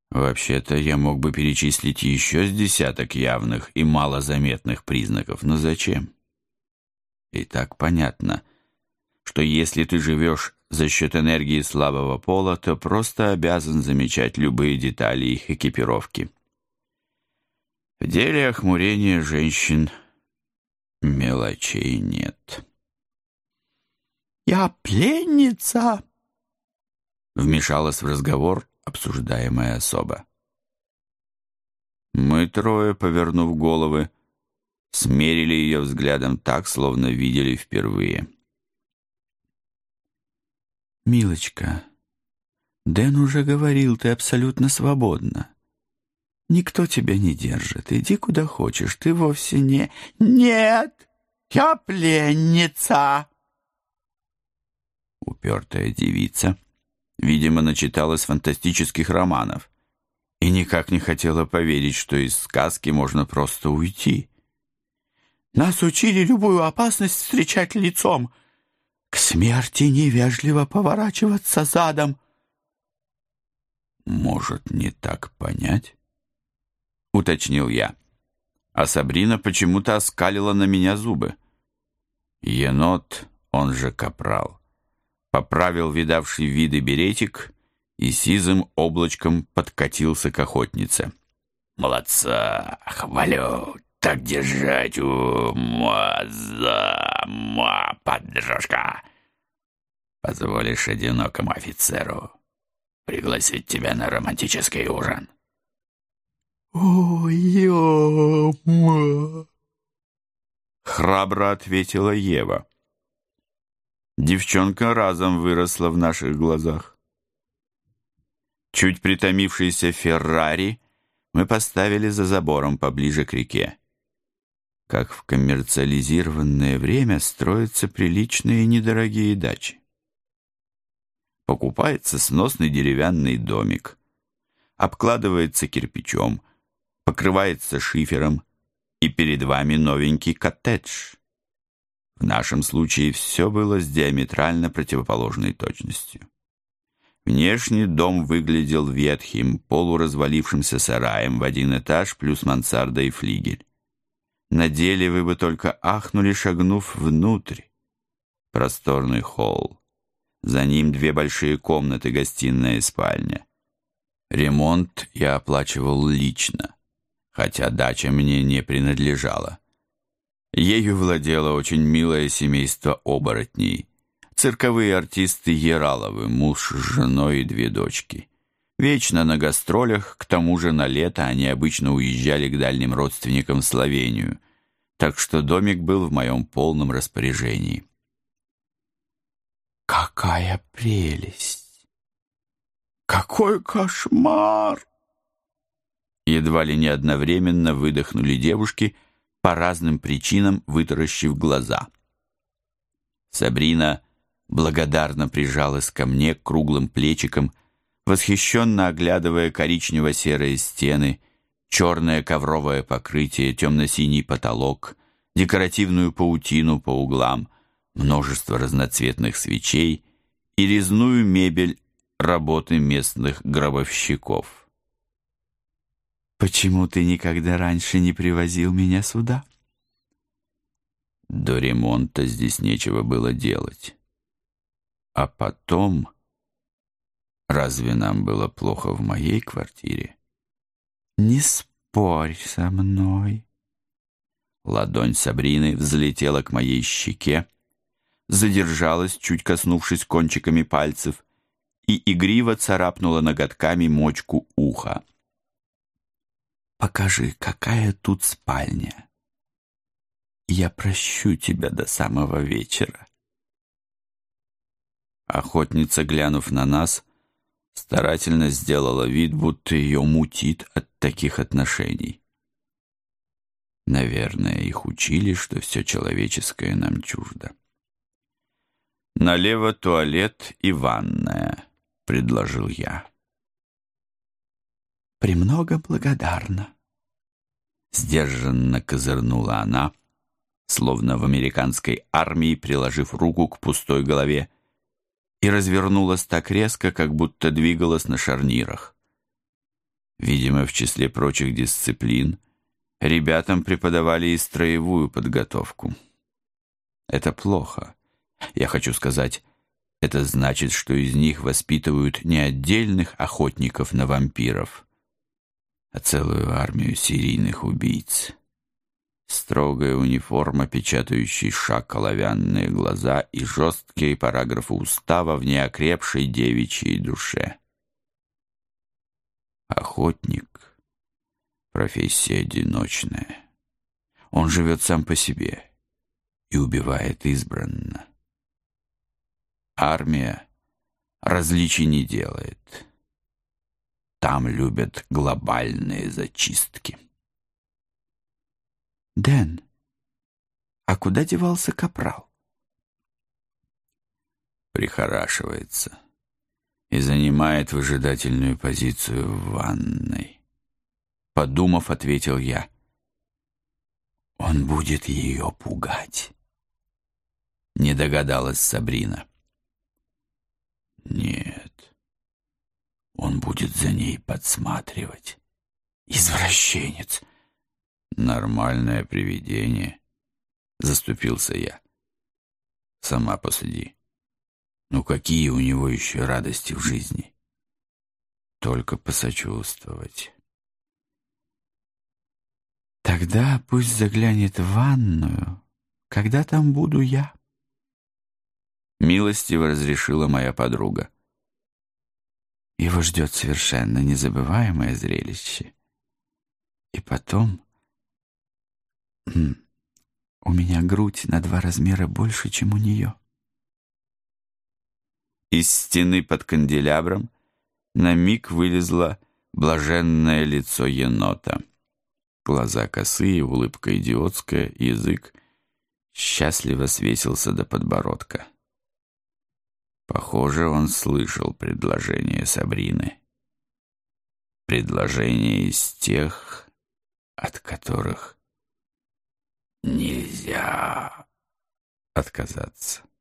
Вообще-то я мог бы перечислить еще с десяток явных и малозаметных признаков, но зачем? И так понятно, что если ты живешь за счет энергии слабого пола, то просто обязан замечать любые детали их экипировки. В деле охмурения женщин мелочей нет. «Я пленница!» — вмешалась в разговор обсуждаемая особа. Мы трое, повернув головы, смерили ее взглядом так, словно видели впервые. «Милочка, Дэн уже говорил, ты абсолютно свободна. Никто тебя не держит. Иди куда хочешь, ты вовсе не...» «Нет, я пленница!» Упертая девица, видимо, начиталась фантастических романов и никак не хотела поверить, что из сказки можно просто уйти. «Нас учили любую опасность встречать лицом, к смерти невежливо поворачиваться задом». «Может, не так понять?» — уточнил я. А Сабрина почему-то оскалила на меня зубы. Енот, он же капрал, поправил видавший виды беретик и сизым облачком подкатился к охотнице. «Молодца! Хвалю! Так держать, подружка! Позволишь одинокому офицеру пригласить тебя на романтический ужин?» «Ой-ё-ма!» Храбро ответила Ева. Девчонка разом выросла в наших глазах. Чуть притомившийся Феррари мы поставили за забором поближе к реке. Как в коммерциализированное время строятся приличные недорогие дачи. Покупается сносный деревянный домик, обкладывается кирпичом, покрывается шифером, и перед вами новенький коттедж. В нашем случае все было с диаметрально противоположной точностью. Внешне дом выглядел ветхим, полуразвалившимся сараем в один этаж плюс мансарда и флигель. На деле вы бы только ахнули, шагнув внутрь. Просторный холл. За ним две большие комнаты, гостиная и спальня. Ремонт я оплачивал лично, хотя дача мне не принадлежала. Ею владело очень милое семейство оборотней. Цирковые артисты Ераловы, муж с женой и две дочки. Вечно на гастролях, к тому же на лето они обычно уезжали к дальним родственникам в Словению, так что домик был в моем полном распоряжении. «Какая прелесть! Какой кошмар!» Едва ли не одновременно выдохнули девушки, по разным причинам вытаращив глаза. Сабрина благодарно прижалась ко мне круглым плечиком, восхищенно оглядывая коричнево-серые стены, черное ковровое покрытие, темно-синий потолок, декоративную паутину по углам, множество разноцветных свечей и резную мебель работы местных гробовщиков. «Почему ты никогда раньше не привозил меня сюда?» До ремонта здесь нечего было делать. А потом... Разве нам было плохо в моей квартире? «Не спорь со мной». Ладонь Сабрины взлетела к моей щеке, задержалась, чуть коснувшись кончиками пальцев, и игриво царапнула ноготками мочку уха. «Покажи, какая тут спальня. Я прощу тебя до самого вечера». Охотница, глянув на нас, старательно сделала вид, будто ее мутит от таких отношений. Наверное, их учили, что все человеческое нам чуждо. «Налево туалет и ванная», — предложил я. «Премного благодарна», — сдержанно козырнула она, словно в американской армии, приложив руку к пустой голове, и развернулась так резко, как будто двигалась на шарнирах. Видимо, в числе прочих дисциплин ребятам преподавали и строевую подготовку. Это плохо. Я хочу сказать, это значит, что из них воспитывают не отдельных охотников на вампиров, а целую армию серийных убийц. Строгая униформа, печатающий шаг, оловянные глаза и жесткие параграфы устава в неокрепшей девичьей душе. Охотник — профессия одиночная. Он живет сам по себе и убивает избранно. Армия различий не делает. Там любят глобальные зачистки. Дэн, а куда девался капрал? Прихорашивается и занимает выжидательную позицию в ванной. Подумав, ответил я. Он будет ее пугать. Не догадалась Сабрина. Нет, он будет за ней подсматривать. Извращенец. Нормальное привидение, заступился я. Сама посуди. Ну какие у него еще радости в жизни? Только посочувствовать. Тогда пусть заглянет в ванную, когда там буду я. Милостиво разрешила моя подруга. Его ждет совершенно незабываемое зрелище. И потом... У меня грудь на 2 размера больше, чем у нее. Из стены под канделябром на миг вылезло блаженное лицо енота. Глаза косые, улыбка идиотская, язык счастливо свесился до подбородка. Похоже, он слышал предложение Сабрины. Предложение из тех, от которых нельзя отказаться.